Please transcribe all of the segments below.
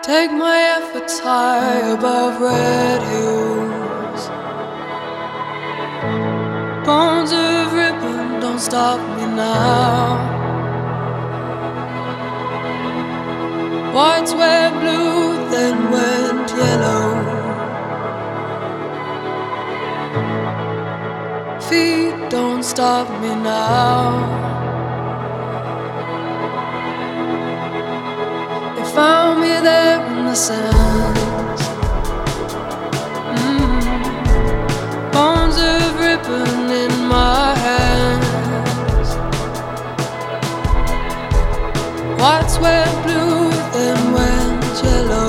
Take my efforts high above red hills. Bones of ribbon, don't stop me now. Whites were blue, then went yellow. Feet, don't stop me now. Found me there in the sands. Bones of ribbon in my hands. Whites went blue, then went yellow.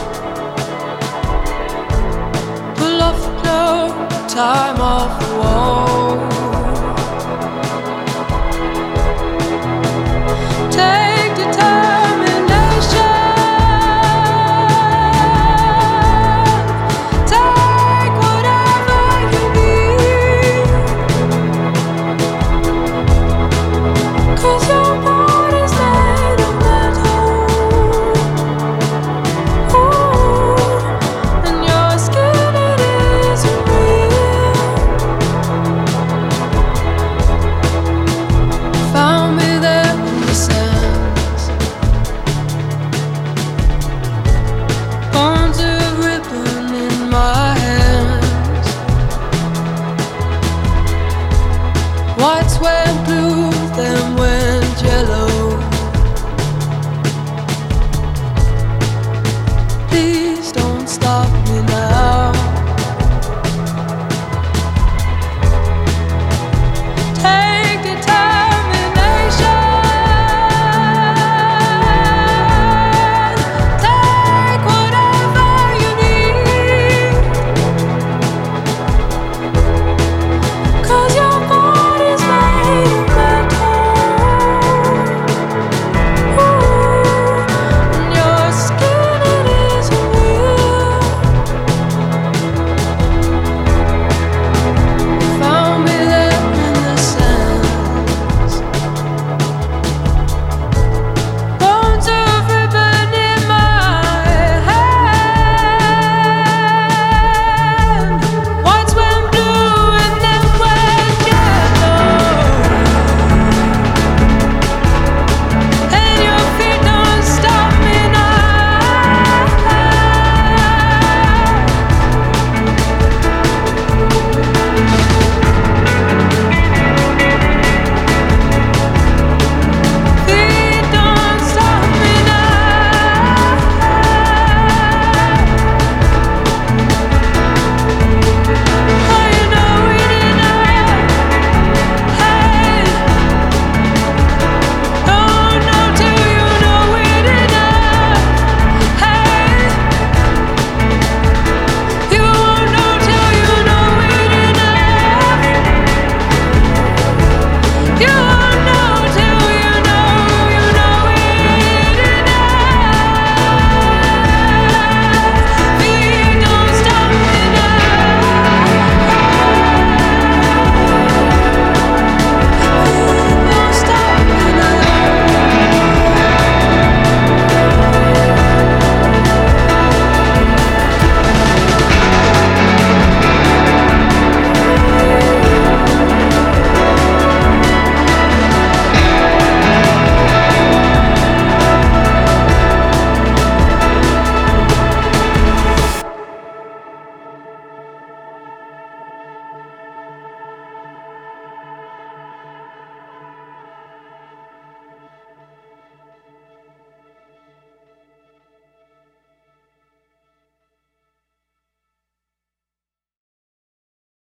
Pull off the cloak, time off the wall.